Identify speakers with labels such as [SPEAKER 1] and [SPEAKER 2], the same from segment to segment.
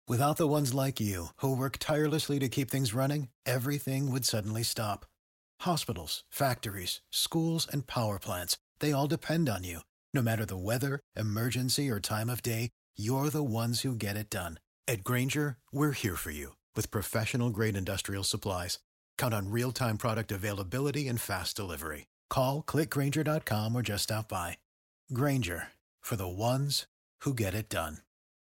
[SPEAKER 1] Without the ones like you, who work tirelessly to keep things running, everything would suddenly stop. Hospitals, factories, schools, and power plants, they all depend on you. No matter the weather, emergency, or time of day, you're the ones who get it done. At Grainger, we're here for you with professional-grade industrial supplies. Count on real-time product availability and fast delivery. Call, clickgrainger.com, or just stop by. Grainger, for the ones who get it done.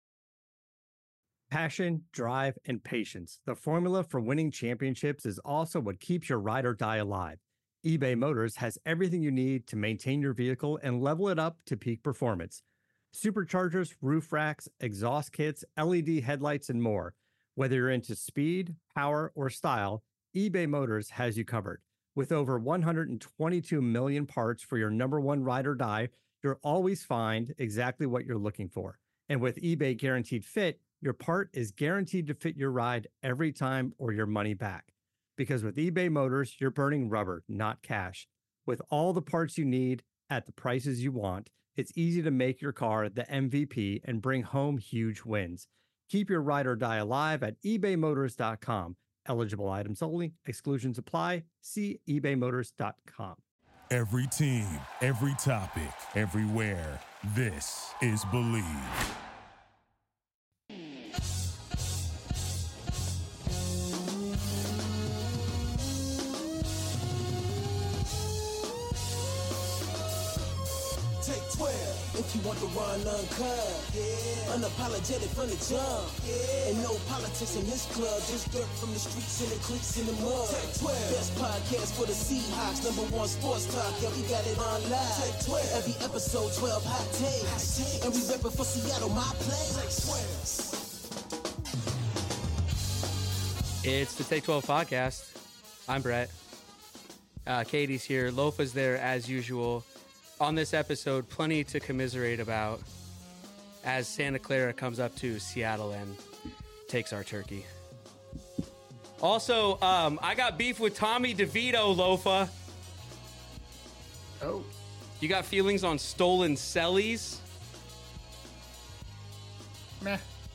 [SPEAKER 2] Passion, drive, and patience. The formula for winning championships is also what keeps your ride or die alive. eBay Motors has everything you need to maintain your vehicle and level it up to peak performance. Superchargers, roof racks, exhaust kits, LED headlights, and more. Whether you're into speed, power, or style, eBay Motors has you covered. With over 122 million parts for your number one ride or die, you'll always find exactly what you're looking for. And with eBay Guaranteed Fit, your part is guaranteed to fit your ride every time or your money back. Because with eBay Motors, you're burning rubber, not cash. With all the parts you need at the prices you want, it's easy to make your car the MVP and bring home huge wins. Keep your ride or die alive at ebaymotors.com. Eligible items only. Exclusions apply. See ebaymotors.com.
[SPEAKER 3] Every team, every topic, everywhere. This is Believe.
[SPEAKER 4] If you want the run uncut, unapologetic from the jump, and no politics in this club, just dirt from the streets and the creeks in the mud. Tech 12, best podcast for the Seahawks, #1 sports talk, yeah, we got it on live. Tech 12, every episode 12 hot takes, and we reppin' for Seattle, my place.
[SPEAKER 5] It's the Take 12 podcast. I'm Brett. Katie's here. Lofa's there as usual. On this episode, plenty to commiserate about as Santa Clara comes up to Seattle and takes our turkey. Also, I got beef with Tommy DeVito, Lofa.
[SPEAKER 6] Oh.
[SPEAKER 5] You got feelings on stolen cellies?
[SPEAKER 6] Meh.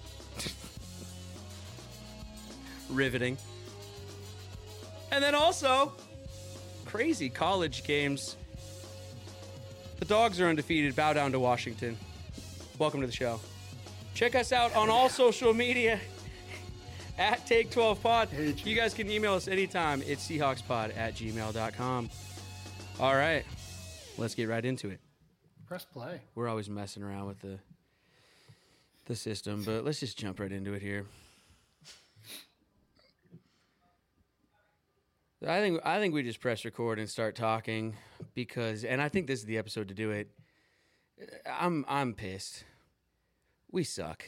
[SPEAKER 5] Riveting. And then also, crazy college games. The Dogs are undefeated. Bow down to Washington. Welcome to the show. Check us out on all social media at Take12Pod. You guys can email us anytime. It's Seahawkspod@gmail.com. All right. Let's get right into it.
[SPEAKER 6] Press play.
[SPEAKER 5] We're always messing around with the system, but let's just jump right into it here. I think we just press record and start talking and I think this is the episode to do it. I'm pissed. We suck.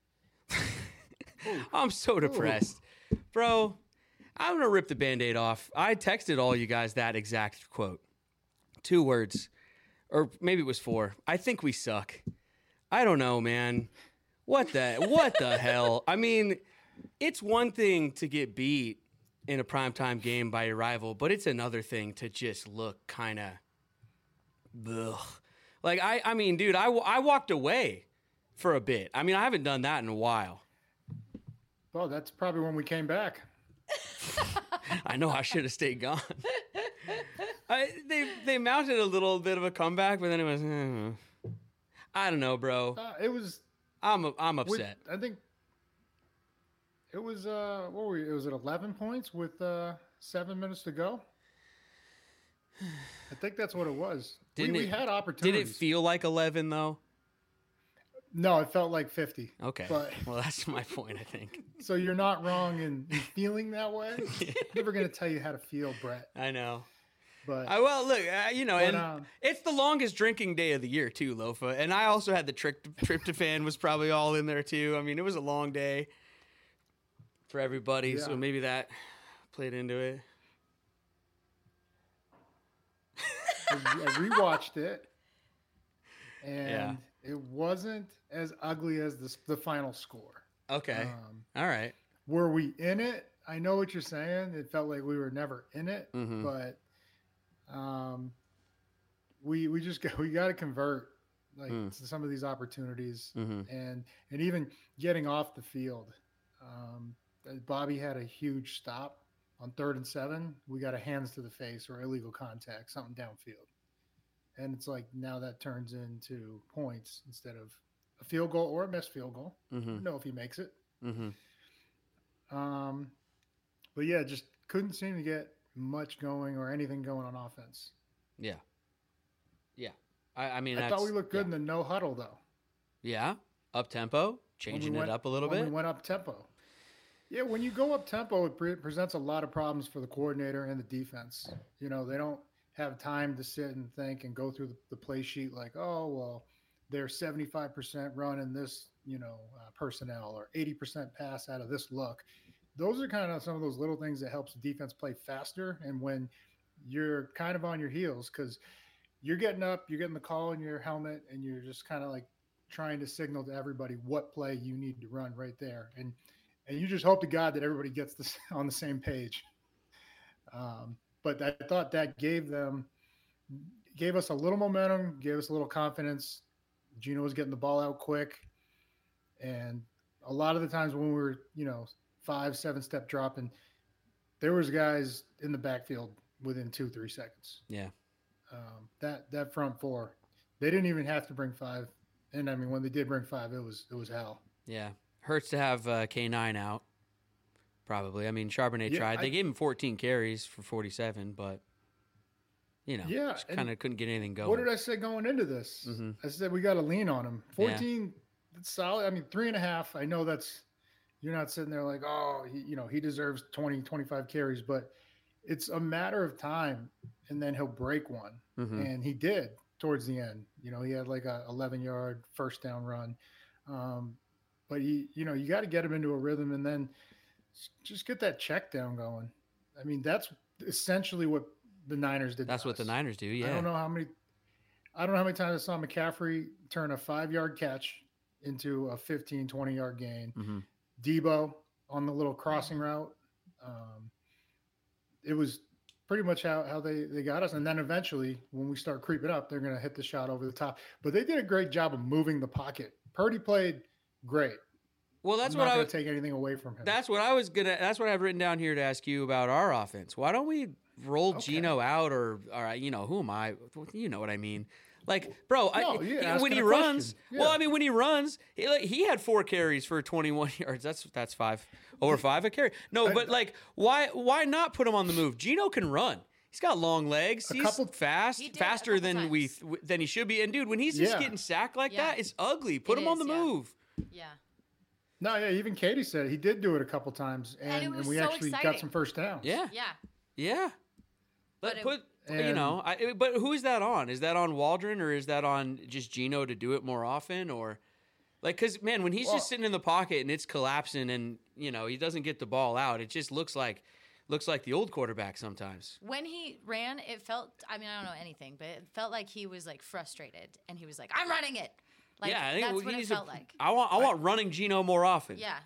[SPEAKER 5] I'm so depressed. Bro, I'm going to rip the Band-Aid off. I texted all you guys that exact quote. 2 words. Or maybe it was 4. I think we suck. I don't know, man. What the hell? I mean, it's one thing to get beat in a primetime game by your rival, but it's another thing to just look kind of like I mean, dude, I walked away for a bit. I mean, I haven't done that in a while.
[SPEAKER 6] Well, that's probably when we came back.
[SPEAKER 5] I know I should have stayed gone. They mounted a little bit of a comeback, but then it was I don't know, bro.
[SPEAKER 6] It was
[SPEAKER 5] I'm upset.
[SPEAKER 6] I think it was what were we? It was at 11 points with 7 minutes to go. I think that's what it was. We had opportunities.
[SPEAKER 5] Did it feel like 11 though?
[SPEAKER 6] No, it felt like 50.
[SPEAKER 5] Okay.
[SPEAKER 6] But,
[SPEAKER 5] well, that's my point, I think.
[SPEAKER 6] So you're not wrong in feeling that way. I'm never going to tell you how to feel, Brett.
[SPEAKER 5] I know.
[SPEAKER 6] But
[SPEAKER 5] well, look, and it's the longest drinking day of the year too, Lofa. And I also had the tryptophan was probably all in there too. I mean, it was a long day for everybody,
[SPEAKER 6] yeah.
[SPEAKER 5] So maybe that played into it.
[SPEAKER 6] I rewatched it, and it wasn't as ugly as the final score.
[SPEAKER 5] Okay. All right.
[SPEAKER 6] Were we in it? I know what you're saying. It felt like we were never in it, but we got to convert to some of these opportunities, and even getting off the field. Bobby had a huge stop on 3rd and 7. We got a hands to the face or illegal contact, something downfield. And it's like now that turns into points instead of a field goal or a missed field goal.
[SPEAKER 5] Mm-hmm.
[SPEAKER 6] Know if he makes it.
[SPEAKER 5] Mm-hmm.
[SPEAKER 6] But yeah, just couldn't seem to get much going or anything going on offense.
[SPEAKER 5] Yeah. Yeah. I mean,
[SPEAKER 6] I thought we looked good in the no huddle though.
[SPEAKER 5] Yeah. Up tempo, changing it up a little bit.
[SPEAKER 6] We went up tempo. Yeah, when you go up tempo, it presents a lot of problems for the coordinator and the defense. You know, they don't have time to sit and think and go through the play sheet like, oh, well, they're 75% run in this, personnel or 80% pass out of this look. Those are kind of some of those little things that helps the defense play faster. And when you're kind of on your heels because you're getting up, you're getting the call in your helmet, and you're just kind of like trying to signal to everybody what play you need to run right there. And you just hope to God that everybody gets this on the same page. But I thought that gave us a little momentum, gave us a little confidence. Geno was getting the ball out quick. And a lot of the times when we were, 5-7 step dropping, there was guys in the backfield within 2-3 seconds.
[SPEAKER 5] Yeah.
[SPEAKER 6] That front four, they didn't even have to bring 5. And I mean, when they did bring 5, it was hell.
[SPEAKER 5] Yeah. Hurts to have K9 out. Probably. I mean, Charbonnet tried. They gave him 14 carries for 47, but just kind of couldn't get anything going.
[SPEAKER 6] What did I say going into this?
[SPEAKER 5] Mm-hmm.
[SPEAKER 6] I said we got to lean on him. 14, that's solid. I mean, 3.5. I know you're not sitting there like, oh, he deserves 20, 25 carries, but it's a matter of time, and then he'll break one, and he did towards the end. He had like a 11-yard first down run, but you got to get him into a rhythm, and then just get that check down going. I mean, that's essentially what the Niners did.
[SPEAKER 5] That's what the Niners do. Yeah.
[SPEAKER 6] I don't know how many times I saw McCaffrey turn a 5-yard catch into a 15, 20-yard gain.
[SPEAKER 5] Mm-hmm.
[SPEAKER 6] Debo on the little crossing route. It was pretty much how they got us. And then eventually when we start creeping up, they're going to hit the shot over the top, but they did a great job of moving the pocket. Purdy played great.
[SPEAKER 5] Well, that's
[SPEAKER 6] I'm
[SPEAKER 5] what
[SPEAKER 6] not
[SPEAKER 5] I
[SPEAKER 6] going to take anything away from him.
[SPEAKER 5] That's what that's what I've written down here to ask you about our offense. Why don't we roll Geno out or who am I? You know what I mean? Like, bro, when he runs, when he runs, he had 4 carries for 21 yards. That's 5 over 5 a carry. No, but like, why not put him on the move? Geno can run. He's got long legs. He's faster than he should be. And dude, when he's just getting sacked like that, it's ugly. Put him on the move.
[SPEAKER 7] Yeah.
[SPEAKER 6] No, yeah, even Katie said he did do it a couple times, and we actually got some first downs.
[SPEAKER 5] Yeah.
[SPEAKER 7] Yeah.
[SPEAKER 5] Yeah. But who is that on? Is that on Waldron or is that on just Geno to do it more often? Or like, because man, when he's just sitting in the pocket and it's collapsing and he doesn't get the ball out, it just looks like the old quarterback sometimes.
[SPEAKER 7] When he ran, it felt, I mean, I don't know anything, but it felt like he was like frustrated and he was like, I'm running it. Like,
[SPEAKER 5] yeah, I think
[SPEAKER 7] that's what it felt like.
[SPEAKER 5] I want running Geno more often.
[SPEAKER 7] Yeah.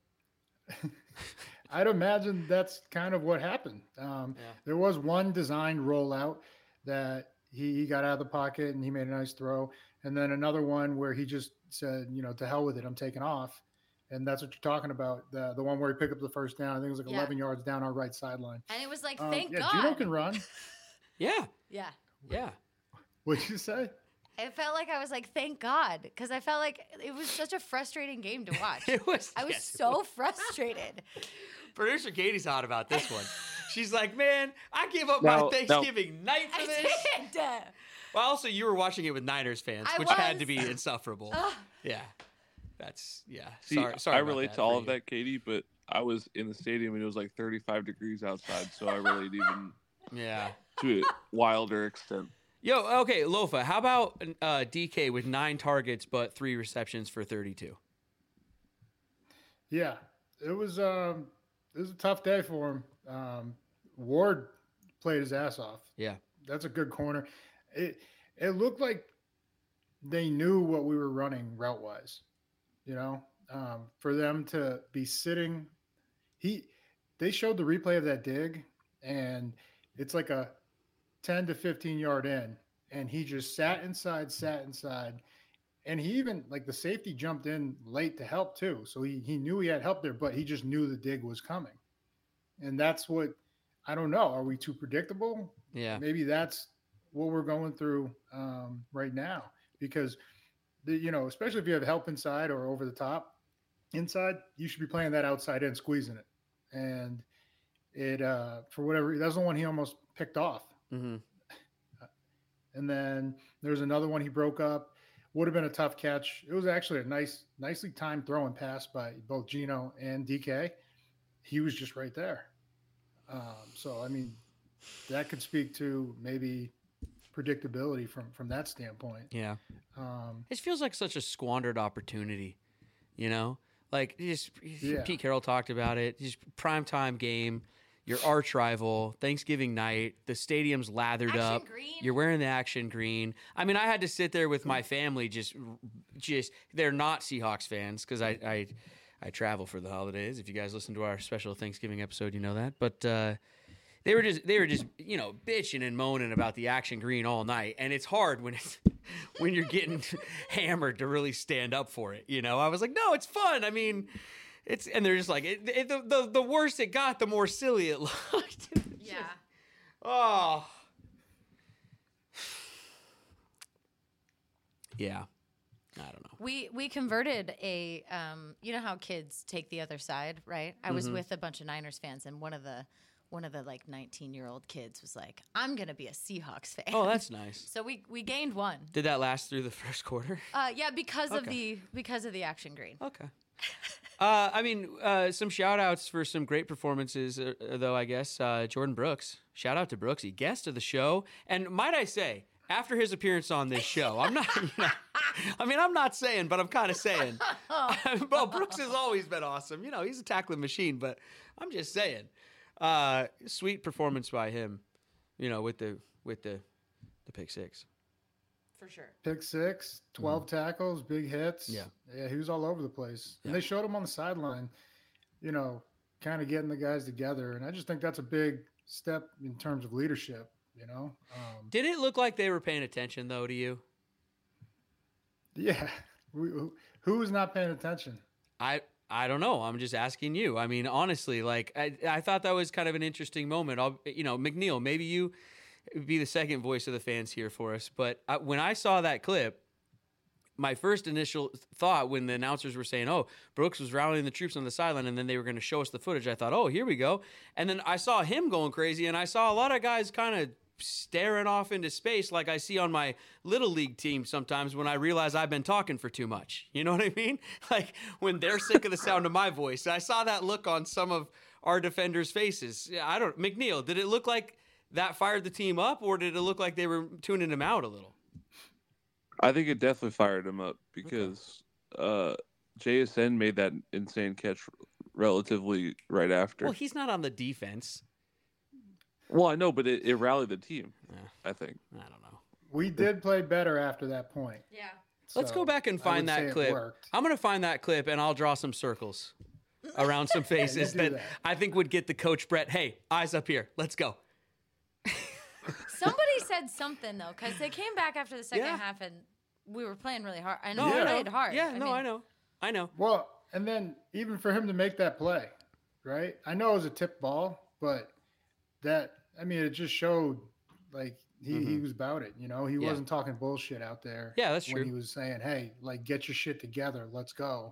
[SPEAKER 6] I'd imagine that's kind of what happened. There was one designed rollout that he got out of the pocket and he made a nice throw. And then another one where he just said, to hell with it, I'm taking off. And that's what you're talking about. The one where he picked up the first down. I think it was like 11 yards down our right sideline.
[SPEAKER 7] And it was like, thank God.
[SPEAKER 6] Geno can run.
[SPEAKER 5] Yeah.
[SPEAKER 7] Yeah.
[SPEAKER 5] Yeah.
[SPEAKER 6] What'd you say?
[SPEAKER 7] It felt like I was like, thank God, because I felt like it was such a frustrating game to watch. I was so frustrated.
[SPEAKER 5] Producer Katie's hot about this one. She's like, man, I gave up my Thanksgiving night for this.
[SPEAKER 7] I did.
[SPEAKER 5] Well, also, you were watching it with Niners fans, which had to be insufferable. Yeah. Sorry.
[SPEAKER 8] I relate to all of that, Katie, but I was in the stadium and it was like 35 degrees outside, so I relate even to a wilder extent.
[SPEAKER 5] Yo, okay, Lofa, how about DK with 9 targets but 3 receptions for 32?
[SPEAKER 6] Yeah, it was a tough day for him. Ward played his ass off.
[SPEAKER 5] Yeah.
[SPEAKER 6] That's a good corner. It looked like they knew what we were running route-wise, for them to be sitting. They showed the replay of that dig, and it's like a 10 to 15 yard in, and he just sat inside, And he even, like, the safety jumped in late to help too. So he knew he had help there, but he just knew the dig was coming. And that's what, I don't know. Are we too predictable?
[SPEAKER 5] Yeah.
[SPEAKER 6] Maybe that's what we're going through right now, because especially if you have help inside or over the top inside, you should be playing that outside in, squeezing it. And it, for whatever, that's the one he almost picked off.
[SPEAKER 5] Mm-hmm.
[SPEAKER 6] And then there's another one he broke up. Would have been a tough catch. It was actually a nicely timed throw and pass by both Geno and DK. He was just right there. So, I mean, that could speak to maybe predictability from that standpoint.
[SPEAKER 5] Yeah. It feels like such a squandered opportunity, Like, Pete Carroll talked about it. Just primetime game, your arch rival, Thanksgiving night, the stadium's lathered
[SPEAKER 7] action
[SPEAKER 5] up.
[SPEAKER 7] Green.
[SPEAKER 5] You're wearing the action green. I mean, I had to sit there with my family. Just they're not Seahawks fans because I travel for the holidays. If you guys listen to our special Thanksgiving episode, you know that. But they were just bitching and moaning about the action green all night, and it's hard when you're getting hammered to really stand up for it. I was like, no, it's fun. I mean, and they're just like the worse it got, the more silly it looked.
[SPEAKER 7] Yeah.
[SPEAKER 5] Oh. Yeah. I don't know.
[SPEAKER 7] We converted a you know how kids take the other side, right? I was with a bunch of Niners fans, and one of the like 19-year-old kids was like, "I'm gonna be a Seahawks fan."
[SPEAKER 5] Oh, that's nice.
[SPEAKER 7] So we gained one.
[SPEAKER 5] Did that last through the first quarter?
[SPEAKER 7] Yeah, because of the action green.
[SPEAKER 5] Okay. I mean, some shout outs for some great performances, though, I guess. Jordan Brooks. Shout out to Brooksy, guest of the show. And might I say, after his appearance on this show, I'm not, I'm not saying, but I'm kind of saying. Well, Brooks has always been awesome. He's a tackling machine, but I'm just saying. Sweet performance by him, with the pick six.
[SPEAKER 7] For sure.
[SPEAKER 6] Pick six, 12 tackles, big hits.
[SPEAKER 5] Yeah,
[SPEAKER 6] he was all over the place.
[SPEAKER 5] Yeah.
[SPEAKER 6] And they showed him on the sideline, kind of getting the guys together. And I just think that's a big step in terms of leadership,
[SPEAKER 5] Did it look like they were paying attention, though, to you?
[SPEAKER 6] Yeah. Who was not paying attention?
[SPEAKER 5] I don't know. I'm just asking you. I mean, honestly, like, I thought that was kind of an interesting moment. McNeil, maybe you be the second voice of the fans here for us. But when I saw that clip, my first initial thought when the announcers were saying, oh, Brooks was rallying the troops on the sideline, and then they were going to show us the footage, I thought, oh, here we go. And then I saw him going crazy, and I saw a lot of guys kind of staring off into space like I see on my little league team sometimes when I realize I've been talking for too much. You know what I mean? Like when they're sick of the sound of my voice. I saw that look on some of our defenders' faces. McNeil, did it look like that fired the team up, or did it look like they were tuning him out a little?
[SPEAKER 8] I think it definitely fired him up because JSN made that insane catch relatively right after.
[SPEAKER 5] Well, he's not on the defense.
[SPEAKER 8] Well, I know, but it rallied the team, I think.
[SPEAKER 5] I don't know.
[SPEAKER 6] We did play better after that point.
[SPEAKER 7] Yeah.
[SPEAKER 5] Let's go back and find that clip. I'm going to find that clip, and I'll draw some circles around some faces that I think would get the coach Brett, hey, eyes up here. Let's go.
[SPEAKER 7] Somebody said something, though, because they came back after the second half, and we were playing really hard. I know we played hard.
[SPEAKER 5] Yeah, I know.
[SPEAKER 6] Well, and then even for him to make that play, right? I know it was a tip ball, but it just showed like he was about it. He wasn't talking bullshit out there.
[SPEAKER 5] Yeah, that's true.
[SPEAKER 6] When he was saying, hey, like, get your shit together. Let's go.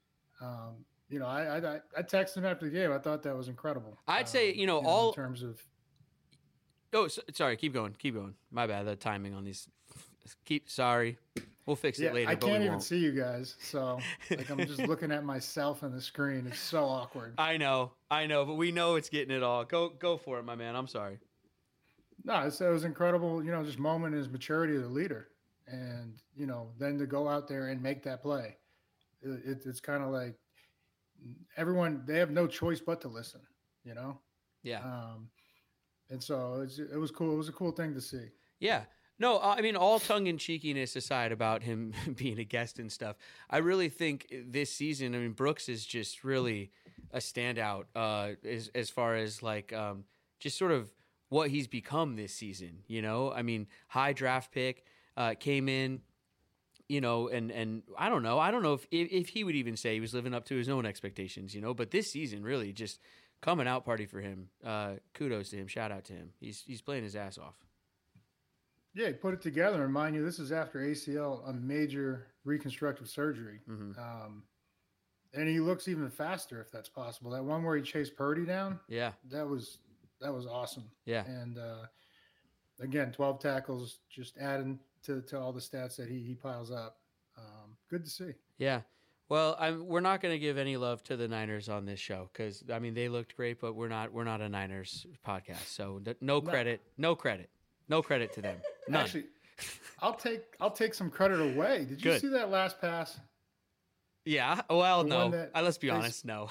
[SPEAKER 6] I texted him after the game. I thought that was incredible.
[SPEAKER 5] I'd say,
[SPEAKER 6] in terms of.
[SPEAKER 5] Oh, sorry. Keep going. My bad. The timing on these. Sorry. We'll fix it later.
[SPEAKER 6] I can't even see you guys, so like I'm just looking at myself on the screen. It's so awkward.
[SPEAKER 5] I know, but we know it's getting it all. Go for it, my man. I'm sorry.
[SPEAKER 6] No, it was incredible. Just moment in his maturity as a leader, and then to go out there and make that play. It's kind of like everyone, they have no choice but to listen.
[SPEAKER 5] Yeah.
[SPEAKER 6] And so it was cool. It was a cool thing to see.
[SPEAKER 5] Yeah. No, I mean, all tongue-in-cheekiness aside about him being a guest and stuff, I really think this season, Brooks is just really a standout as far as like just sort of what he's become this season, high draft pick, came in, you know, and I don't know if he would even say he was living up to his own expectations, you know. But this season, really, just coming out party for him. Kudos to him. Shout out to him. He's playing his ass off.
[SPEAKER 6] Yeah, he put it together. And mind you, this is after ACL, a major reconstructive surgery. And he looks even faster, if that's possible. That one where he chased Purdy down,
[SPEAKER 5] yeah,
[SPEAKER 6] that was awesome.
[SPEAKER 5] Yeah,
[SPEAKER 6] and again, 12 tackles, just adding to all the stats that he piles up. Good to see.
[SPEAKER 5] Yeah. Well, we're not going to give any love to the Niners on this show because I mean they looked great, but we're not a Niners podcast, so no credit to them. None.
[SPEAKER 6] Actually, I'll take some credit away. Did you see that last pass?
[SPEAKER 5] Yeah. Well, no. Let's be honest. No.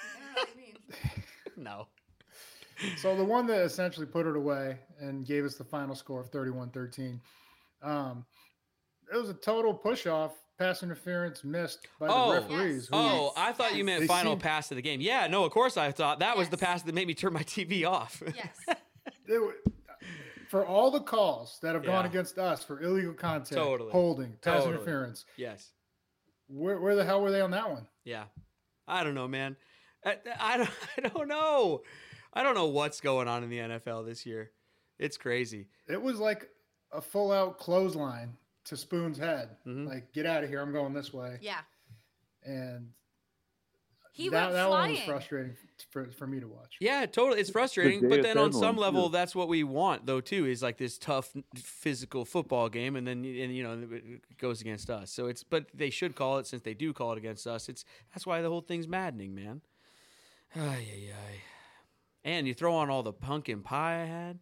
[SPEAKER 5] No.
[SPEAKER 6] So the one that essentially put it away and gave us the final score of 31-13. It was a total push-off, pass interference missed by the referees.
[SPEAKER 5] Yes. I thought you meant final pass of the game. Yeah, no, of course I thought that was the pass that made me turn my TV off.
[SPEAKER 7] Yes.
[SPEAKER 6] For all the calls that have gone against us for illegal contact, holding, pass interference.
[SPEAKER 5] Yes.
[SPEAKER 6] Where the hell were they on that one?
[SPEAKER 5] Yeah. I don't know, man. I don't know. I don't know what's going on in the NFL this year. It's crazy.
[SPEAKER 6] It was like a full-out clothesline to Spoon's head. Like, get out of here. I'm going this way.
[SPEAKER 7] Yeah.
[SPEAKER 6] And
[SPEAKER 7] that
[SPEAKER 6] one was frustrating for me to watch.
[SPEAKER 5] Yeah, totally. It's frustrating. But then on some level, that's what we want, though, too, is like this tough physical football game. And then, you know, it goes against us. But they should call it since they do call it against us. That's why the whole thing's maddening, man. Ay. And you throw on all the pumpkin pie I had.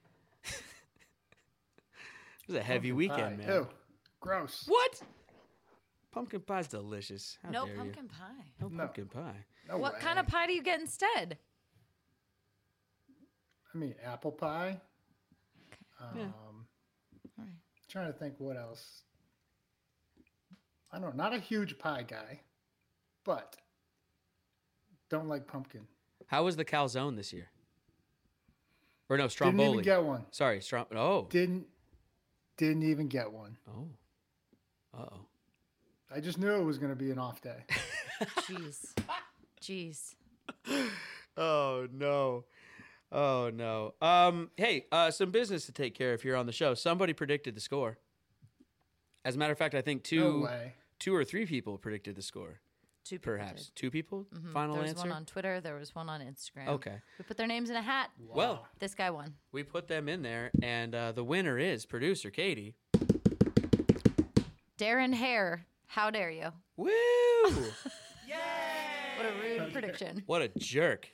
[SPEAKER 5] It was a heavy weekend, man.
[SPEAKER 6] Ew, gross.
[SPEAKER 5] What? Pumpkin pie's delicious. How
[SPEAKER 7] no
[SPEAKER 5] dare
[SPEAKER 7] pumpkin
[SPEAKER 5] you?
[SPEAKER 7] pie.
[SPEAKER 5] No pumpkin pie.
[SPEAKER 6] No
[SPEAKER 7] what
[SPEAKER 6] way.
[SPEAKER 7] kind of pie do you get instead?
[SPEAKER 6] I mean, apple pie.
[SPEAKER 7] Yeah.
[SPEAKER 6] Trying to think what else. I don't know. Not a huge pie guy, but don't like pumpkin.
[SPEAKER 5] How was the calzone this year? Or no, Stromboli.
[SPEAKER 6] Didn't even get one.
[SPEAKER 5] Sorry,
[SPEAKER 6] Didn't even get one.
[SPEAKER 5] Oh. Uh-oh.
[SPEAKER 6] I just knew it was going to be an off day.
[SPEAKER 7] Jeez.
[SPEAKER 5] Oh, no. Hey, some business to take care of here on the show. Somebody predicted the score. As a matter of fact, I think two or three people predicted the score.
[SPEAKER 7] Two
[SPEAKER 5] people? Final
[SPEAKER 7] there was
[SPEAKER 5] answer?
[SPEAKER 7] one on Twitter. There was one on Instagram.
[SPEAKER 5] Okay.
[SPEAKER 7] We put their names in a hat.
[SPEAKER 5] Wow. Well,
[SPEAKER 7] this guy won.
[SPEAKER 5] We put them in there, and the winner is producer Katie.
[SPEAKER 7] Darren Hare. How dare you?
[SPEAKER 5] Woo!
[SPEAKER 7] Yay! What a rude prediction.
[SPEAKER 5] What a jerk.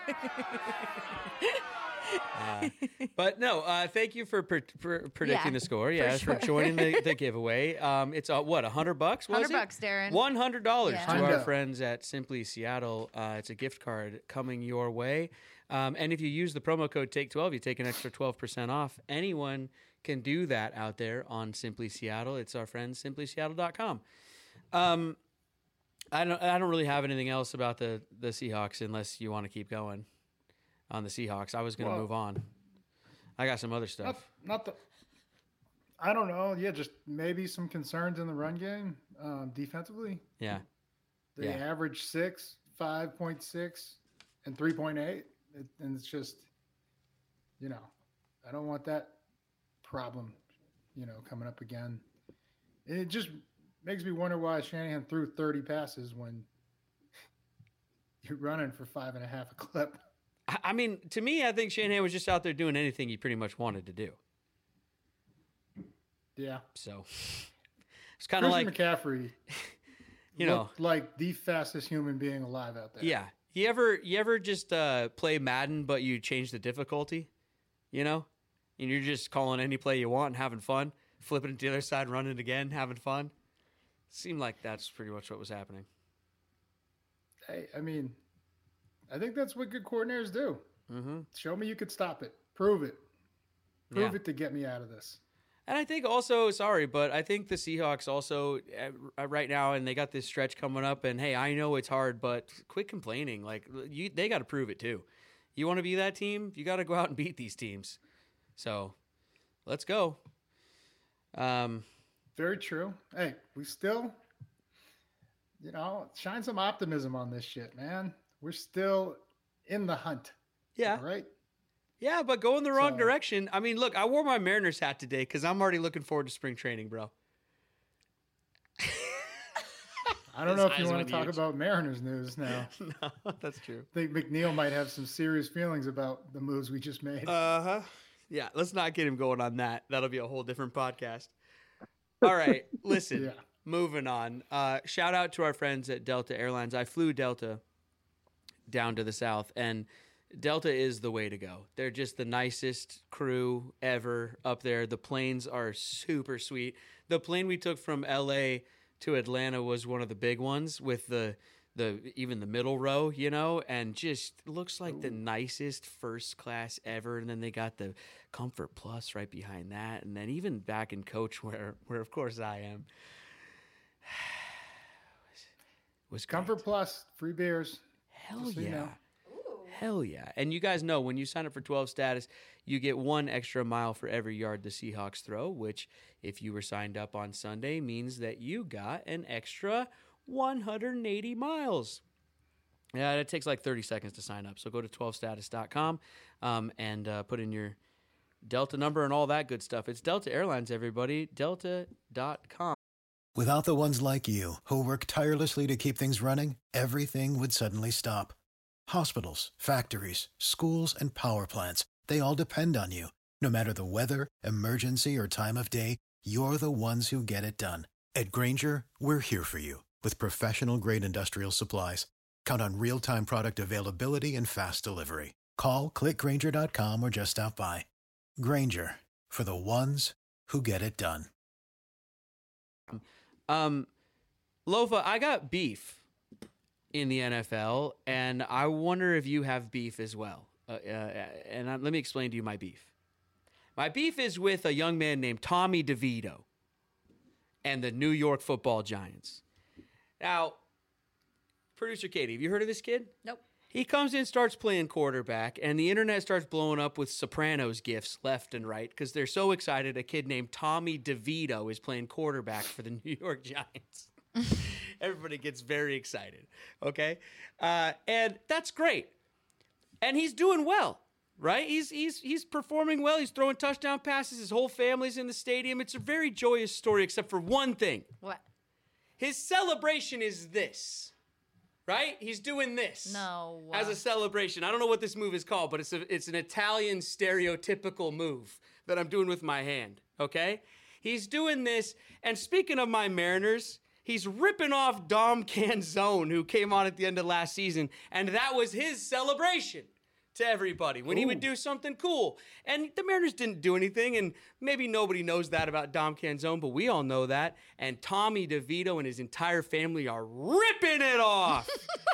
[SPEAKER 5] But no, thank you for predicting the score. Yeah, for joining the giveaway. It's what, $100? Was
[SPEAKER 7] $100,
[SPEAKER 5] it?
[SPEAKER 7] Darren.
[SPEAKER 5] $100 to our friends at Simply Seattle. It's a gift card coming your way. And if you use the promo code Take12, you take an extra 12% off. Anyone can do that out there on Simply Seattle. It's our friends simplyseattle.com. I don't really have anything else about the Seahawks unless you want to keep going on the Seahawks. I was going to move on. I got some other stuff.
[SPEAKER 6] I don't know. Yeah, just maybe some concerns in the run game defensively.
[SPEAKER 5] Yeah.
[SPEAKER 6] They average 6, 5.6, and 3.8. And it's just, I don't want that problem, coming up again. And it just makes me wonder why Shanahan threw 30 passes when you're running for 5.5 a clip.
[SPEAKER 5] I mean, to me, I think Shanahan was just out there doing anything he pretty much wanted to do.
[SPEAKER 6] Yeah.
[SPEAKER 5] So it's kind of like
[SPEAKER 6] McCaffrey, like the fastest human being alive out there.
[SPEAKER 5] Yeah. You ever just play Madden, but you change the difficulty, and you're just calling any play you want and having fun, flipping it to the other side, running it again, having fun. Seemed like that's pretty much what was happening.
[SPEAKER 6] Hey, I mean, I think that's what good coordinators do. Mm-hmm. Show me you could stop it. Prove it. Prove it to get me out of this.
[SPEAKER 5] And I think also, but I think the Seahawks also right now, and they got this stretch coming up, and hey, I know it's hard, but quit complaining. Like, they got to prove it too. You want to be that team? You got to go out and beat these teams. So let's go.
[SPEAKER 6] Very true. Hey, we still, shine some optimism on this shit, man. We're still in the hunt.
[SPEAKER 5] Yeah.
[SPEAKER 6] All right.
[SPEAKER 5] Yeah, but go in the wrong direction. I mean, look, I wore my Mariners hat today because I'm already looking forward to spring training, bro.
[SPEAKER 6] I don't know if you want to talk about Mariners news now.
[SPEAKER 5] No, that's true.
[SPEAKER 6] I think McNeil might have some serious feelings about the moves we just made.
[SPEAKER 5] Uh-huh. Yeah, let's not get him going on that. That'll be a whole different podcast. All right, listen, moving on. Shout out to our friends at Delta Airlines. I flew Delta down to the south, and Delta is the way to go. They're just the nicest crew ever up there. The planes are super sweet. The plane we took from L.A. to Atlanta was one of the big ones with the even the middle row, and just looks like the nicest first class ever. And then they got the Comfort Plus right behind that. And then even back in coach where of course I am. Was
[SPEAKER 6] Comfort Plus, free beers.
[SPEAKER 5] Hell yeah. Hell yeah. And you guys know when you sign up for 12 status, you get 1 extra mile for every yard the Seahawks throw, which if you were signed up on Sunday means that you got an extra 180 miles. Yeah, it takes like 30 seconds to sign up. So go to 12status.com and put in your Delta number and all that good stuff. It's Delta Airlines, everybody. Delta.com.
[SPEAKER 1] Without the ones like you, who work tirelessly to keep things running, everything would suddenly stop. Hospitals, factories, schools, and power plants, they all depend on you. No matter the weather, emergency, or time of day, you're the ones who get it done. At Grainger, we're here for you with professional-grade industrial supplies. Count on real-time product availability and fast delivery. Call, clickgrainger.com, or just stop by. Grainger, for the ones who get it done.
[SPEAKER 5] Lofa, I got beef in the NFL, and I wonder if you have beef as well. Let me explain to you my beef. My beef is with a young man named Tommy DeVito and the New York Football Giants. Now, producer Katie, have you heard of this kid?
[SPEAKER 7] Nope.
[SPEAKER 5] He comes in, starts playing quarterback, and the internet starts blowing up with Sopranos gifs left and right because they're so excited a kid named Tommy DeVito is playing quarterback for the New York Giants. Everybody gets very excited, okay? And that's great. And he's doing well, right? He's performing well. He's throwing touchdown passes. His whole family's in the stadium. It's a very joyous story except for one thing.
[SPEAKER 7] What?
[SPEAKER 5] His celebration is this, right? He's doing this.
[SPEAKER 7] No.
[SPEAKER 5] As a celebration. I don't know what this move is called, but it's an Italian stereotypical move that I'm doing with my hand, okay? He's doing this, and speaking of my Mariners, he's ripping off Dom Canzone, who came on at the end of last season, and that was his celebration to everybody when he would do something cool. And the Mariners didn't do anything, and maybe nobody knows that about Dom Canzone, but we all know that. And Tommy DeVito and his entire family are ripping it off.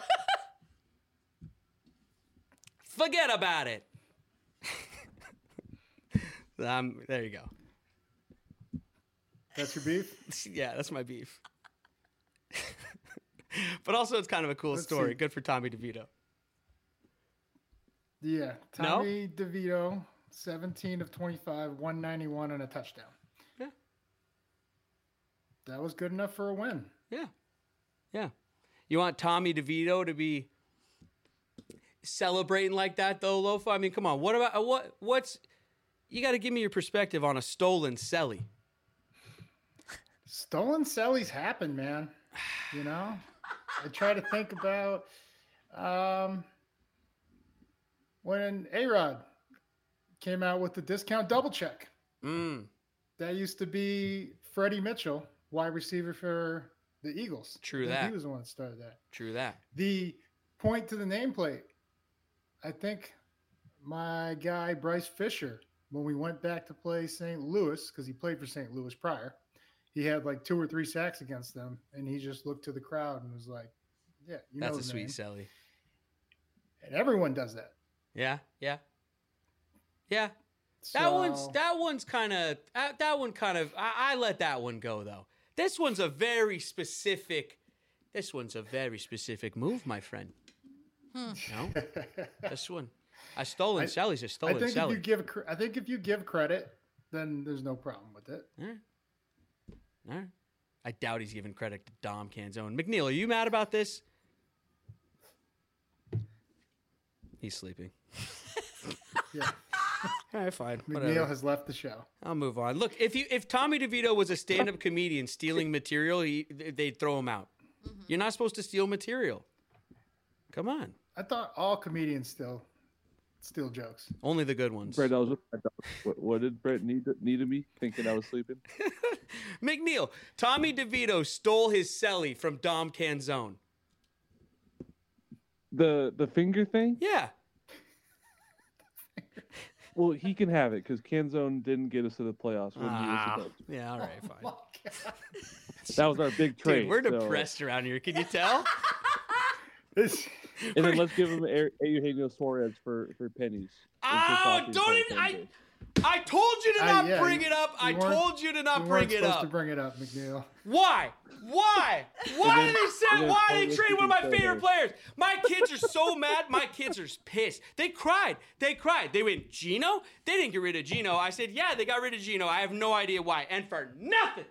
[SPEAKER 5] Forget about it. There you go.
[SPEAKER 6] That's your beef?
[SPEAKER 5] Yeah, that's my beef. But also it's kind of a cool story. See. Good for Tommy DeVito.
[SPEAKER 6] Yeah, Tommy DeVito, 17 of 25, 191 and a touchdown.
[SPEAKER 5] Yeah.
[SPEAKER 6] That was good enough for a win.
[SPEAKER 5] Yeah. Yeah. You want Tommy DeVito to be celebrating like that though, Lofa? I mean, come on. What about what's you got to give me your perspective on a stolen celly.
[SPEAKER 6] Stolen cellies happen, man. You know? I try to think about when A-Rod came out with the discount double check. That used to be Freddie Mitchell, wide receiver for the Eagles.
[SPEAKER 5] True that.
[SPEAKER 6] He was the one that started that.
[SPEAKER 5] True that.
[SPEAKER 6] The point to the nameplate. I think my guy Bryce Fisher, when we went back to play St. Louis, because he played for St. Louis prior, he had like 2 or 3 sacks against them, and he just looked to the crowd and was like, "Yeah, you know
[SPEAKER 5] that's a sweet celly."
[SPEAKER 6] And everyone does that.
[SPEAKER 5] Yeah, yeah, yeah.
[SPEAKER 6] So,
[SPEAKER 5] that one's kind of I let that one go though. This one's a very specific move, my friend. No, this one. A stolen celly's a stolen celly.
[SPEAKER 6] I think if you give credit, then there's no problem with it.
[SPEAKER 5] Yeah. All right. I doubt he's giving credit to Dom Canzone. McNeil, are you mad about this? He's sleeping.
[SPEAKER 6] Yeah.
[SPEAKER 5] All right, fine.
[SPEAKER 6] McNeil
[SPEAKER 5] Whatever.
[SPEAKER 6] has left the show.
[SPEAKER 5] I'll move on. Look, if Tommy DeVito was a stand-up comedian stealing material, they'd throw him out. Mm-hmm. You're not supposed to steal material. Come on.
[SPEAKER 6] I thought all comedians steal jokes.
[SPEAKER 5] Only the good ones.
[SPEAKER 8] Brett, what did Brett need of me, thinking I was sleeping?
[SPEAKER 5] McNeil, Tommy DeVito stole his celly from Dom Canzone.
[SPEAKER 8] The finger thing?
[SPEAKER 5] Yeah.
[SPEAKER 8] Well, he can have it because Canzone didn't get us to the playoffs when he was supposed to.
[SPEAKER 5] Yeah, all right, fine.
[SPEAKER 8] That was our big trade.
[SPEAKER 5] Dude, we're depressed around here. Can you tell?
[SPEAKER 8] And then let's give him Eugenio Suarez for pennies.
[SPEAKER 5] Oh, don't even! I told you to not bring it up. I told you to not bring it up.
[SPEAKER 6] Supposed to bring it up, McNeil.
[SPEAKER 5] Why? Why did they trade one of my favorite players? My kids are so mad. My kids are pissed. They cried. They went, Gino? They didn't get rid of Gino. I said, yeah, they got rid of Gino. I have no idea why. And for nothing.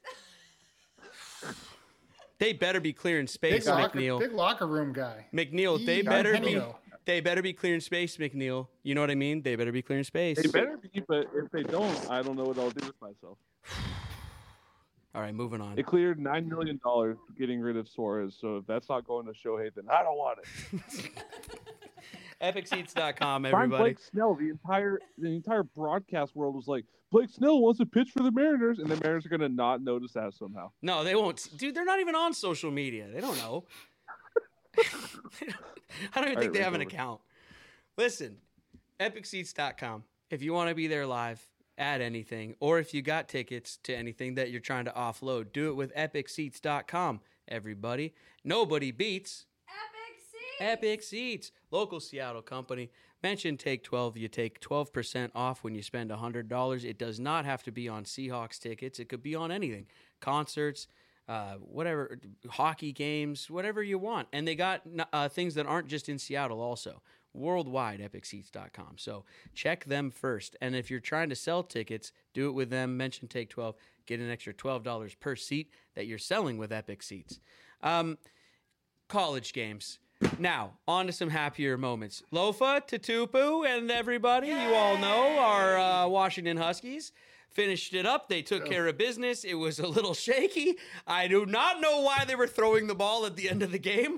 [SPEAKER 5] They better be clearing space, McNeil.
[SPEAKER 6] Big locker room guy.
[SPEAKER 5] McNeil, they better be clearing space, McNeil. You know what I mean? They better be clearing space.
[SPEAKER 8] They better be, but if they don't, I don't know what I'll do with myself.
[SPEAKER 5] All right, moving on.
[SPEAKER 8] It cleared $9 million getting rid of Suarez, so if that's not going to Shohei, then I don't want it.
[SPEAKER 5] EpicSeats.com,
[SPEAKER 8] Find
[SPEAKER 5] everybody.
[SPEAKER 8] Blake Snell. The entire broadcast world was like, Blake Snell wants to pitch for the Mariners, and the Mariners are going to not notice that somehow.
[SPEAKER 5] No, they won't. Dude, they're not even on social media. They don't know. I don't even think they have an account. Listen, EpicSeats.com. If you want to be there live at anything, or if you got tickets to anything that you're trying to offload, do it with EpicSeats.com, everybody. Nobody beats Epic Seats, local Seattle company. Mention Take 12. You take 12% off when you spend $100. It does not have to be on Seahawks tickets. It could be on anything. Concerts, whatever, hockey games, whatever you want. And they got things that aren't just in Seattle also. Worldwide, EpicSeats.com. So check them first. And if you're trying to sell tickets, do it with them. Mention Take 12. Get an extra $12 per seat that you're selling with Epic Seats. College games. Now, on to some happier moments. Lofa, Tatupu, and everybody, you all know, our Washington Huskies finished it up. They took care of business. It was a little shaky. I do not know why they were throwing the ball at the end of the game.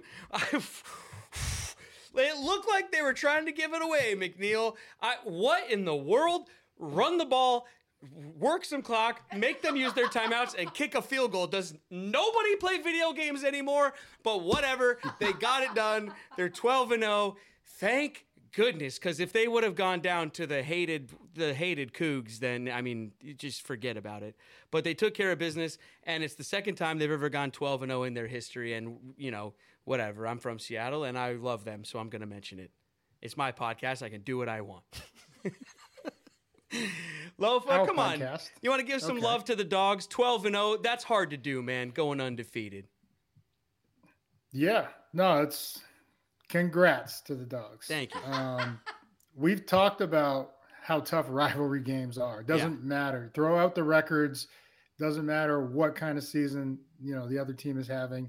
[SPEAKER 5] It looked like they were trying to give it away, McNeil. What in the world? Run the ball, work some clock, make them use their timeouts, and kick a field goal. Does nobody play video games anymore? But whatever. They got it done. They're 12-0. Thank goodness, because if they would have gone down to the hated Cougs, then, I mean, you just forget about it. But they took care of business, and it's the second time they've ever gone 12-0 in their history, and, you know, whatever. I'm from Seattle, and I love them, so I'm going to mention it. It's my podcast. I can do what I want. Lofa, come on. You want to give some love to the Dogs? 12-0. That's hard to do, man, going undefeated.
[SPEAKER 6] Yeah. No, it's congrats to the Dogs.
[SPEAKER 5] Thank you.
[SPEAKER 6] We've talked about how tough rivalry games are. It doesn't matter. Throw out the records. Doesn't matter what kind of season, you know, the other team is having.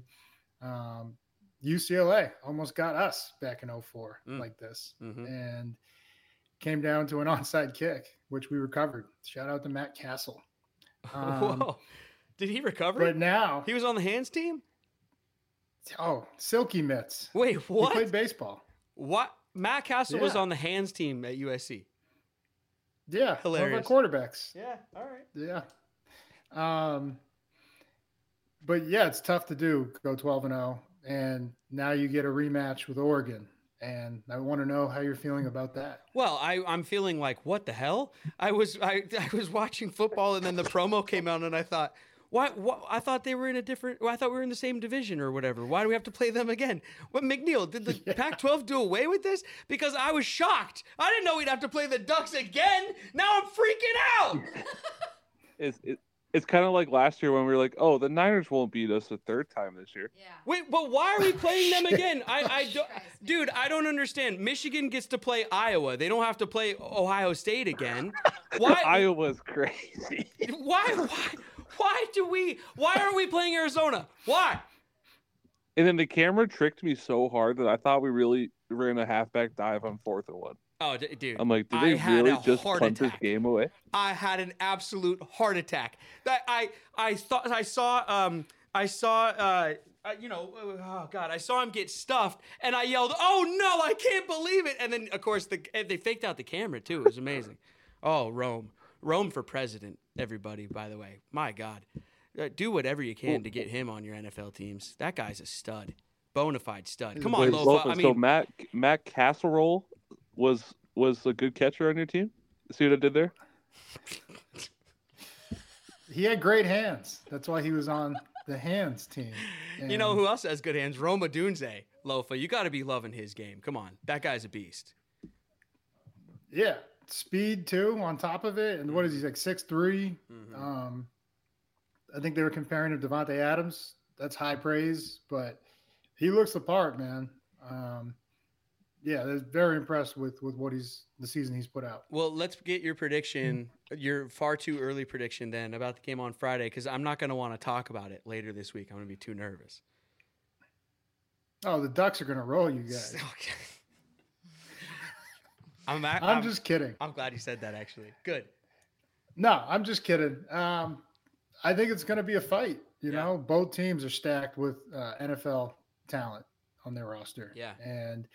[SPEAKER 6] UCLA almost got us back in 2004 like this. Mm-hmm. And came down to an onside kick, which we recovered. Shout out to Matt Castle.
[SPEAKER 5] Whoa. Did he recover?
[SPEAKER 6] But now
[SPEAKER 5] he was on the hands team?
[SPEAKER 6] Oh, Silky Mitts.
[SPEAKER 5] Wait, what?
[SPEAKER 6] He played baseball.
[SPEAKER 5] What? Matt Castle was on the hands team at USC.
[SPEAKER 6] Yeah.
[SPEAKER 5] Hilarious.
[SPEAKER 6] One of our quarterbacks.
[SPEAKER 5] Yeah. All right.
[SPEAKER 6] Yeah. But yeah, it's tough to do, go 12-0. And now you get a rematch with Oregon. And I want to know how you're feeling about that.
[SPEAKER 5] Well, I'm feeling like, what the hell? I was watching football, and then the promo came out, and I thought, what? I thought they were in a different. I thought we were in the same division or whatever. Why do we have to play them again? What, McNeil, did the Pac-12 do away with this? Because I was shocked. I didn't know we'd have to play the Ducks again. Now I'm freaking out.
[SPEAKER 8] It's kind of like last year when we were like, oh, the Niners won't beat us a third time this year.
[SPEAKER 7] Yeah.
[SPEAKER 5] Wait, but why are we playing them again? Dude, I don't understand. Michigan gets to play Iowa. They don't have to play Ohio State again. Why?
[SPEAKER 8] Iowa's crazy.
[SPEAKER 5] Why? Why are we playing Arizona? Why?
[SPEAKER 8] And then the camera tricked me so hard that I thought we really ran a halfback dive on 4th and 1.
[SPEAKER 5] Oh, dude.
[SPEAKER 8] I'm like, did they really just punt this game away?
[SPEAKER 5] I had an absolute heart attack. That I saw him get stuffed, and I yelled, "Oh no, I can't believe it!" And then, of course, they faked out the camera too. It was amazing. Oh, Rome for president, everybody. By the way, my God, do whatever you can to get him on your NFL teams. That guy's a stud, bona fide stud. Come on, Lofa.
[SPEAKER 8] So Matt Casserole was a good catcher on your team. See what I did there?
[SPEAKER 6] He had great hands. That's why he was on the hands team. And
[SPEAKER 5] you know who else has good hands? Roma Dunze. Lofa, you got to be loving his game. Come on. That guy's a beast.
[SPEAKER 6] Yeah. Speed, too, on top of it. And what is he, like 6'3"?
[SPEAKER 5] Mm-hmm.
[SPEAKER 6] I think they were comparing him to Devontae Adams. That's high praise, but he looks the part, man. Yeah, they're very impressed with what the season he's put out.
[SPEAKER 5] Well, let's get your prediction, your far too early prediction then about the game on Friday, because I'm not going to want to talk about it later this week. I'm going to be too nervous.
[SPEAKER 6] Oh, the Ducks are going to roll you guys.
[SPEAKER 5] Okay.
[SPEAKER 6] I'm just kidding.
[SPEAKER 5] I'm glad you said that, actually. Good.
[SPEAKER 6] No, I'm just kidding. I think it's going to be a fight. You know, both teams are stacked with NFL talent on their roster.
[SPEAKER 5] Yeah.
[SPEAKER 6] And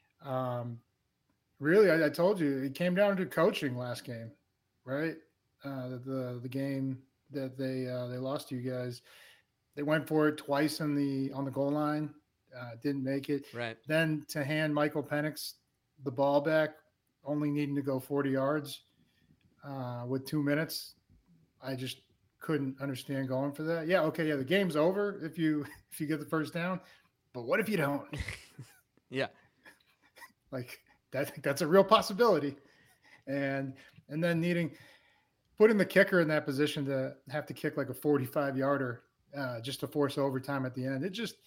[SPEAKER 6] really, I told you, it came down to coaching last game, right? The game that they lost to you guys, they went for it twice on the goal line, didn't make it.
[SPEAKER 5] Right.
[SPEAKER 6] Then to hand Michael Penix the ball back, only needing to go 40 yards with 2 minutes, I just couldn't understand going for that. Yeah, okay, the game's over if you get the first down, but what if you don't?
[SPEAKER 5] Yeah.
[SPEAKER 6] Like that's a real possibility. And then putting the kicker in that position to have to kick like a 45-yarder just to force overtime at the end. It just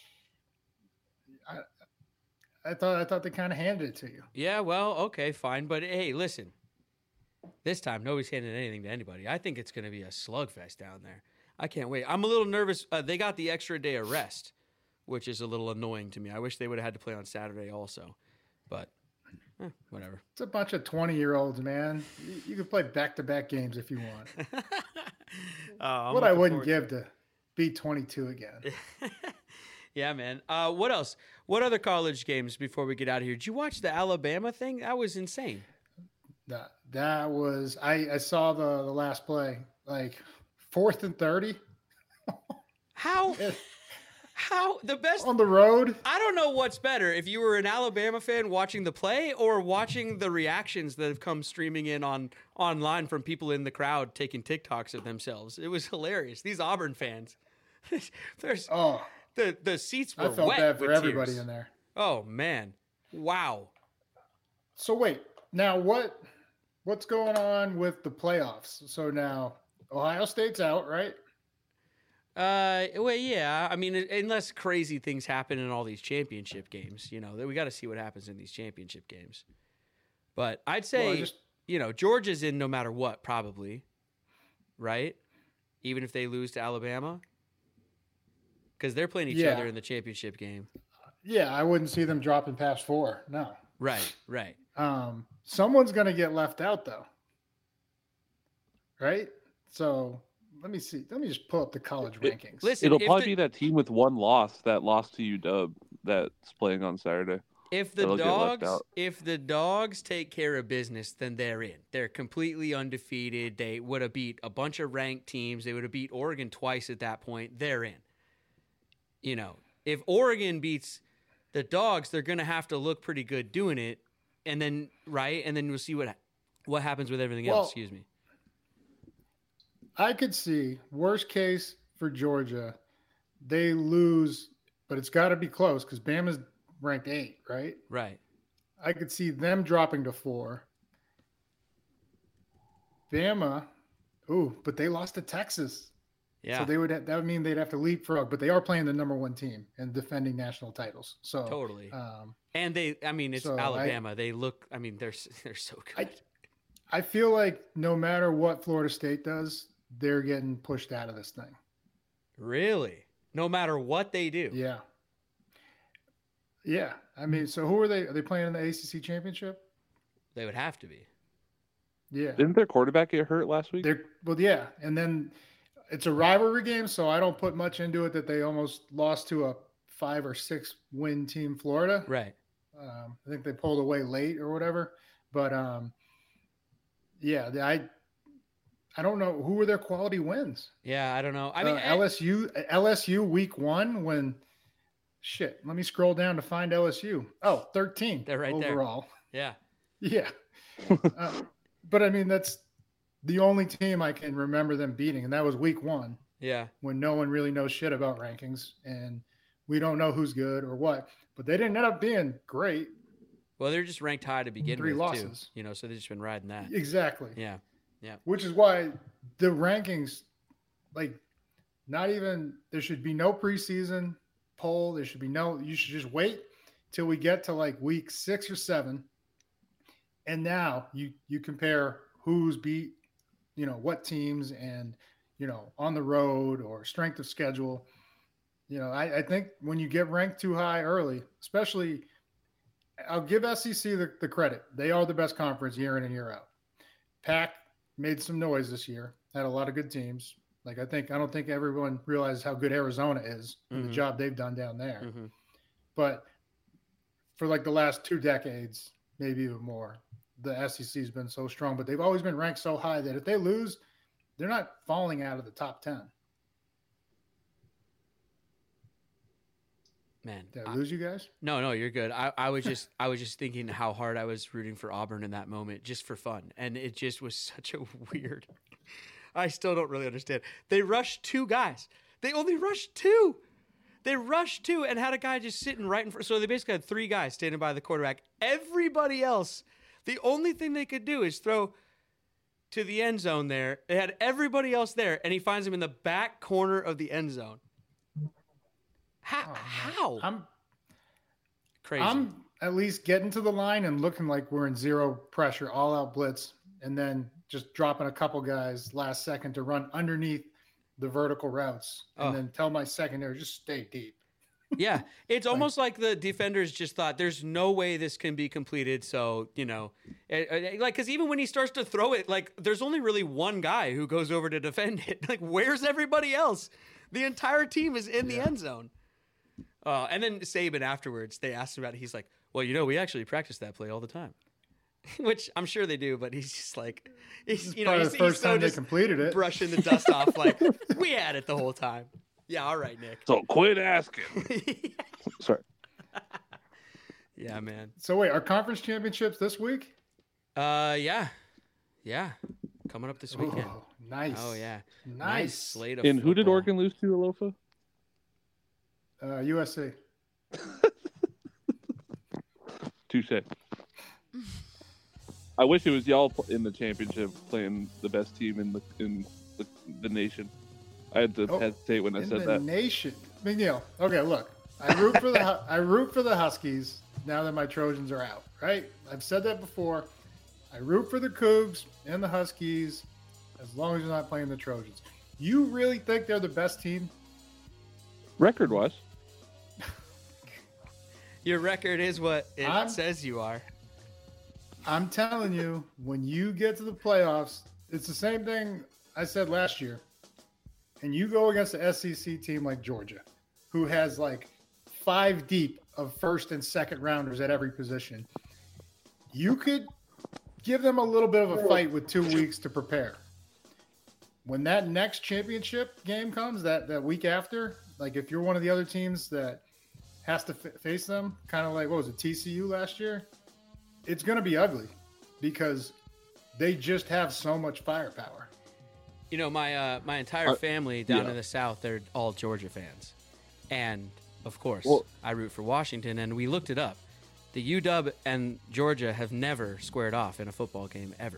[SPEAKER 6] I thought they kind of handed it to you.
[SPEAKER 5] Yeah, well, okay, fine. But hey, listen. This time nobody's handing anything to anybody. I think it's going to be a slugfest down there. I can't wait. I'm a little nervous. They got the extra day of rest, which is a little annoying to me. I wish they would have had to play on Saturday also. But whatever.
[SPEAKER 6] It's a bunch of 20-year-olds, man. You can play back-to-back games if you want. What I wouldn't give to be 22 again.
[SPEAKER 5] Yeah, man. What else? What other college games before we get out of here? Did you watch the Alabama thing? That was insane.
[SPEAKER 6] That was I saw the last play, like 4th and 30.
[SPEAKER 5] How the best
[SPEAKER 6] on the road?
[SPEAKER 5] I don't know what's better, if you were an Alabama fan watching the play or watching the reactions that have come streaming in online from people in the crowd taking TikToks of themselves. It was hilarious. These Auburn fans. The seats were wet.
[SPEAKER 6] I felt bad for everybody
[SPEAKER 5] tears
[SPEAKER 6] in there.
[SPEAKER 5] Oh man. Wow.
[SPEAKER 6] So wait, now what's going on with the playoffs? So now Ohio State's out, right?
[SPEAKER 5] Well, yeah. I mean, unless crazy things happen in all these championship games, we got to see what happens in these championship games. But I'd say, Georgia's in no matter what, probably, right? Even if they lose to Alabama, because they're playing each other in the championship game.
[SPEAKER 6] Yeah, I wouldn't see them dropping past 4. No.
[SPEAKER 5] Right.
[SPEAKER 6] Someone's going to get left out, though. Right? So let me see. Let me just pull up the college rankings.
[SPEAKER 5] Listen,
[SPEAKER 8] it'll probably be that team with one loss that lost to UW that's playing on Saturday.
[SPEAKER 5] If the Dogs take care of business, then they're in. They're completely undefeated. They would have beat a bunch of ranked teams. They would have beat Oregon twice at that point. They're in. If Oregon beats the Dogs, they're going to have to look pretty good doing it. And then we'll see what happens with everything else. Excuse me.
[SPEAKER 6] I could see worst case for Georgia, they lose, but it's got to be close because Bama's ranked 8, right?
[SPEAKER 5] Right.
[SPEAKER 6] I could see them dropping to 4. Bama, but they lost to Texas.
[SPEAKER 5] Yeah.
[SPEAKER 6] So that would mean they'd have to leapfrog, but they are playing the number 1 team and defending national titles. So
[SPEAKER 5] totally. And it's Alabama. They're so good.
[SPEAKER 6] I feel like no matter what Florida State does, they're getting pushed out of this thing.
[SPEAKER 5] Really? No matter what they do?
[SPEAKER 6] Yeah. Yeah. I mean, so who are they? Are they playing in the ACC championship?
[SPEAKER 5] They would have to be.
[SPEAKER 6] Yeah.
[SPEAKER 8] Didn't their quarterback get hurt last week?
[SPEAKER 6] Well, yeah. And then it's a rivalry game, so I don't put much into it that they almost lost to a 5 or 6 win team, Florida.
[SPEAKER 5] Right.
[SPEAKER 6] I think they pulled away late or whatever. But, yeah, I don't know. Who were their quality wins?
[SPEAKER 5] Yeah, I don't know. I mean,
[SPEAKER 6] LSU week 1 when – shit, let me scroll down to find LSU. Oh, 13.
[SPEAKER 5] They're right
[SPEAKER 6] overall.
[SPEAKER 5] There.
[SPEAKER 6] Yeah. But, I mean, that's the only team I can remember them beating, and that was week 1.
[SPEAKER 5] Yeah.
[SPEAKER 6] When no one really knows shit about rankings, and we don't know who's good or what. But they didn't end up being great.
[SPEAKER 5] Well, they're just ranked high to begin
[SPEAKER 6] 3
[SPEAKER 5] with,
[SPEAKER 6] losses.
[SPEAKER 5] too. So they've just been riding that.
[SPEAKER 6] Exactly.
[SPEAKER 5] Yeah. Yeah.
[SPEAKER 6] Which is why the rankings, like, not even – there should be no preseason poll. There should be no – you should just wait till we get to, like, week 6 or 7. And now you compare who's beat, what teams and, on the road or strength of schedule. I think when you get ranked too high early, especially I'll give SEC the credit. They are the best conference year in and year out. Pac made some noise this year, had a lot of good teams. Like, I don't think everyone realizes how good Arizona is and the job they've done down there. Mm-hmm. But for like the last 2 decades, maybe even more, the SEC has been so strong, but they've always been ranked so high that if they lose, they're not falling out of the top 10.
[SPEAKER 5] Man,
[SPEAKER 6] did I lose you guys?
[SPEAKER 5] No, you're good. I was just thinking how hard I was rooting for Auburn in that moment, just for fun, and it just was such a weird. I still don't really understand. They rushed 2 guys. They only rushed 2. They rushed 2 and had a guy just sitting right in front. So they basically had 3 guys standing by the quarterback. Everybody else, the only thing they could do is throw to the end zone there. They had everybody else there, and he finds him in the back corner of the end zone. How?
[SPEAKER 6] I'm
[SPEAKER 5] crazy.
[SPEAKER 6] I'm at least getting to the line and looking like we're in zero pressure, all out blitz, and then just dropping a couple guys last second to run underneath the vertical routes, and then tell my secondary just stay deep.
[SPEAKER 5] Yeah, it's almost like the defenders just thought there's no way this can be completed. So, because even when he starts to throw it, like, there's only really one guy who goes over to defend it. Like, where's everybody else? The entire team is in the end zone. And then Saban afterwards, they asked him about it. He's like, well, we actually practice that play all the time. Which I'm sure they do, but he's just like, he's
[SPEAKER 6] the first time they completed it,
[SPEAKER 5] brushing the dust off. Like, we had it the whole time. Yeah, all right, Nick.
[SPEAKER 8] So quit asking. Sorry.
[SPEAKER 5] Yeah, man.
[SPEAKER 6] So wait, are conference championships this week?
[SPEAKER 5] Yeah. Coming up this weekend.
[SPEAKER 6] Oh, nice.
[SPEAKER 5] Oh yeah,
[SPEAKER 6] nice
[SPEAKER 5] slate of.
[SPEAKER 8] And
[SPEAKER 5] football.
[SPEAKER 8] who did Oregon lose to, Alofa?
[SPEAKER 6] USC.
[SPEAKER 8] Touche. I wish it was y'all in the championship playing the best team in the nation. I had to hesitate when I said that.
[SPEAKER 6] Nation. McNeil. Okay, look. I root for the Huskies now that my Trojans are out, right? I've said that before. I root for the Cougs and the Huskies as long as you're not playing the Trojans. You really think they're the best team?
[SPEAKER 8] Record-wise.
[SPEAKER 5] Your record is what it says you are.
[SPEAKER 6] I'm telling you, when you get to the playoffs, it's the same thing I said last year. And you go against an SEC team like Georgia, who has like 5 deep of first and second rounders at every position. You could give them a little bit of a fight with 2 weeks to prepare. When that next championship game comes, that week after, like if you're one of the other teams that has to face them, kind of like, what was it, TCU last year? It's going to be ugly because they just have so much firepower.
[SPEAKER 5] My entire family down in the South, they're all Georgia fans. And, of course, I root for Washington, and we looked it up. The UW and Georgia have never squared off in a football game ever.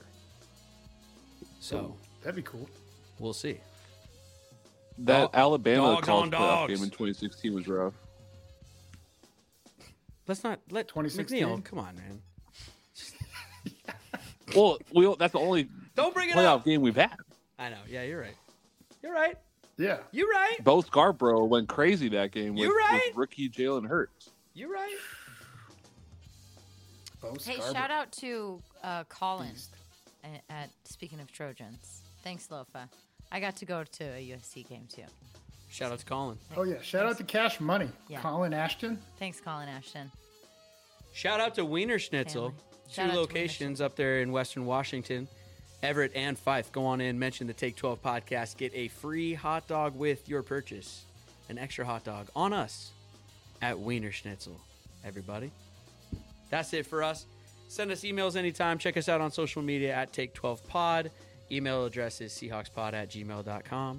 [SPEAKER 5] So
[SPEAKER 6] that'd be cool.
[SPEAKER 5] We'll see.
[SPEAKER 8] That Alabama college playoff game in 2016 was rough.
[SPEAKER 5] Let's not let
[SPEAKER 6] 2016.
[SPEAKER 5] McNeil, come on, man.
[SPEAKER 8] Well, that's the only
[SPEAKER 5] don't bring it
[SPEAKER 8] playoff
[SPEAKER 5] up.
[SPEAKER 8] game we've had.
[SPEAKER 5] I know. Yeah, you're right. You're right.
[SPEAKER 6] Yeah.
[SPEAKER 5] You're right.
[SPEAKER 8] Bo Scarborough went crazy that game with rookie Jalen Hurts.
[SPEAKER 5] You're right.
[SPEAKER 7] Hey, shout out to Colin at speaking of Trojans. Thanks, Lofa. I got to go to a USC game too.
[SPEAKER 5] Shout out to Colin.
[SPEAKER 6] Oh yeah, shout out to Cash Money.
[SPEAKER 7] Yeah.
[SPEAKER 6] Colin Ashton.
[SPEAKER 7] Thanks, Colin Ashton.
[SPEAKER 5] Shout out to Wiener Schnitzel.
[SPEAKER 7] Shout out
[SPEAKER 5] 2
[SPEAKER 7] to
[SPEAKER 5] locations up there in Western Washington. Everett and Fife. Go on in, mention the Take 12 podcast, get a free hot dog with your purchase. An extra hot dog on us at Wiener Schnitzel, everybody. That's it for us. Send us emails anytime. Check us out on social media at Take12Pod. Email address is seahawkspod@gmail.com.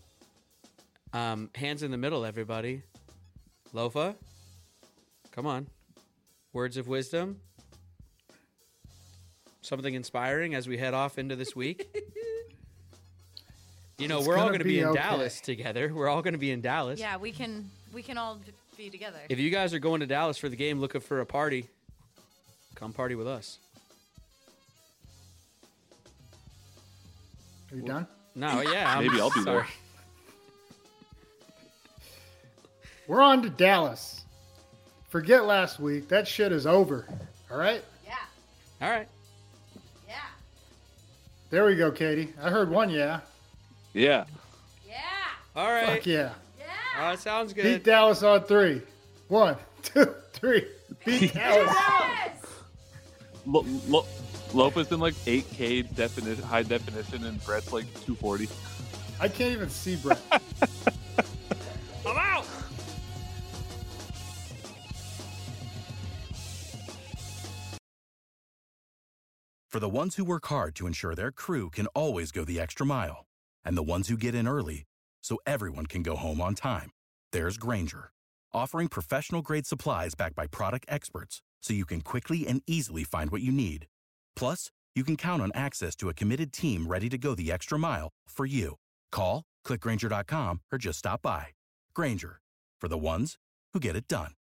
[SPEAKER 5] Hands in the middle, everybody. Lofa, come on. Words of wisdom. Something inspiring as we head off into this week. You know, we're all going to be in Dallas together. We're all going to be in Dallas.
[SPEAKER 7] Yeah, we can all be together.
[SPEAKER 5] If you guys are going to Dallas for the game looking for a party, come party with us.
[SPEAKER 6] Are you done?
[SPEAKER 5] No, yeah.
[SPEAKER 8] Maybe I'll be there.
[SPEAKER 6] We're on to Dallas. Forget last week. That shit is over. All right?
[SPEAKER 7] Yeah.
[SPEAKER 5] All right.
[SPEAKER 7] Yeah.
[SPEAKER 6] There we go, Katie. I heard one yeah.
[SPEAKER 8] Yeah.
[SPEAKER 7] Yeah.
[SPEAKER 5] All right.
[SPEAKER 6] Fuck yeah.
[SPEAKER 7] Yeah.
[SPEAKER 5] Oh, that sounds good.
[SPEAKER 6] Beat Dallas on 3. 1, 2, 3. Beat Dallas.
[SPEAKER 7] Yes.
[SPEAKER 8] Lopez in like 8K definition, high definition, and Brett's like 240.
[SPEAKER 6] I can't even see Brett.
[SPEAKER 5] I'm out.
[SPEAKER 9] For the ones who work hard to ensure their crew can always go the extra mile, and the ones who get in early so everyone can go home on time, there's Grainger, offering professional-grade supplies backed by product experts so you can quickly and easily find what you need. Plus, you can count on access to a committed team ready to go the extra mile for you. Call, click Grainger.com, or just stop by. Grainger, for the ones who get it done.